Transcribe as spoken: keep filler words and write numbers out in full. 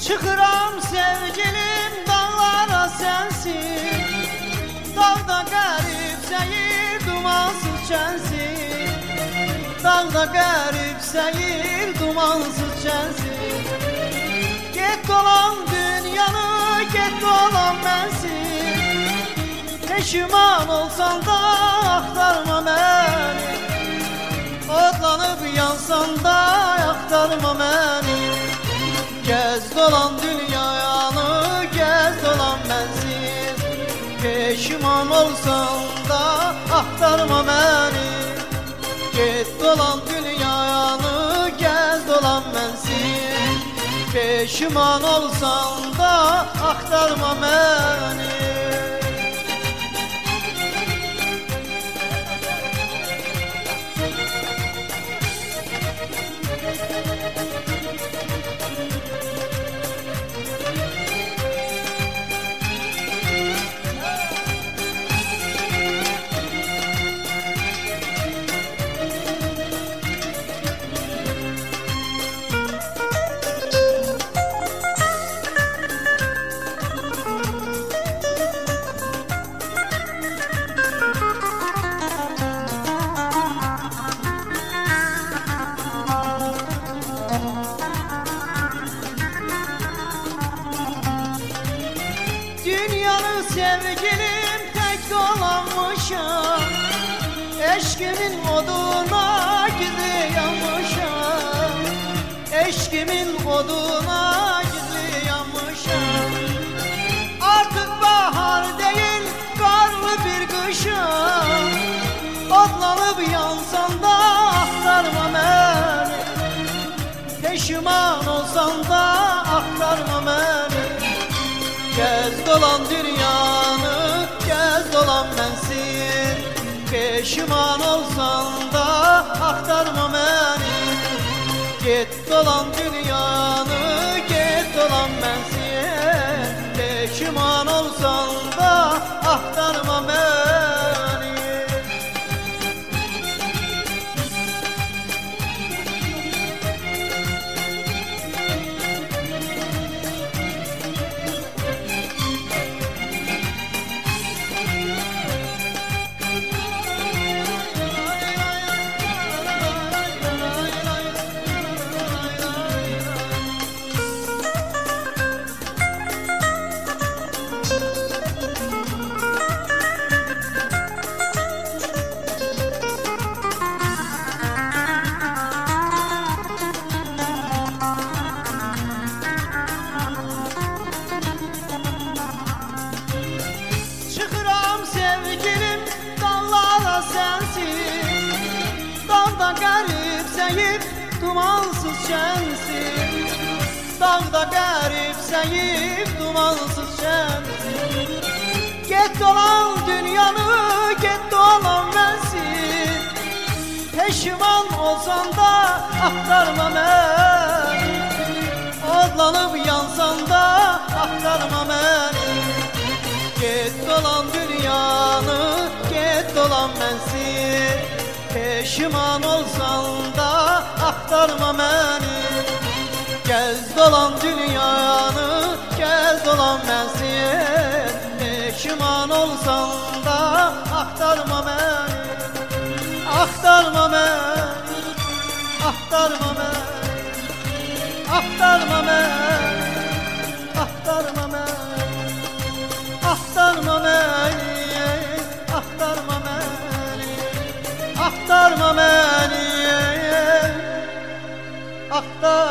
Çıkıram sevgilim dağlara sensin, dağda garip seyir dumansız çensin, dağda garip seyir dumansız çensin. Get dolan dünyanı, get dolan bensin, peşiman olsan da aktarma beni, otlanıp yansan da aktarma beni. Gez dolan dünyanı, gez dolan bensiz, peşiman olsan da aktarma beni. Git dolan dünyanı, gez dolan bensiz, peşiman olsan da aktarma beni. Dünyanı sevgilim tek dolanmışım, eşkimin oduna gizli yanmışım, eşkimin oduna gizli yanmışım. Artık bahar değil karlı bir kışım, otlanıp yansan da aktarma beni, peşiman olsan da aktarma beni. Gez dolan dünyanı, gez dolan bensin, peşiman olsan da aktarma beni. Git dolan dünyanı, git dolan bensin, peşiman olsan da aktarma beni. Sensin, dağda garip seyip dumansız çensin, dağda garip seyip dumansız çensin. Get dolan dünyanı, get dolan bensin, peşiman olsan da aktarma beni, otlanıp yansan da aktarma beni. Get dolan dünyanı, get dolan bensin, peşiman olsan da aktarma beni. Gez dolan dünyanı, gez dolan bensin, peşiman olsan da aktarma beni. Aktarma beni, aktarma beni, aktarma beni, aktarma beni. Aktarma beni, aktarma beni, aktarma beni, aktarma